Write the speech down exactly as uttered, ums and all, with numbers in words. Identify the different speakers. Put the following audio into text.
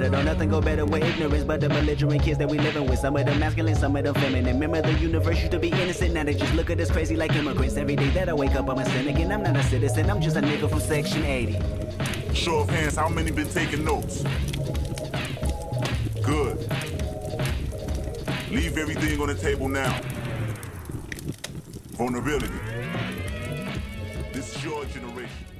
Speaker 1: better. Don't nothing go better with ignorance, but the belligerent kids that we living with. Some of them masculine, some of them feminine. Remember the universe used to be innocent, now they just look at us crazy like immigrants. Every day that I wake up, I'm a sin again. I'm not a citizen, I'm just a nigga from Section eighty.
Speaker 2: Show of hands, how many been taking notes? Good. Leave everything on the table now. Vulnerability. This is your generation.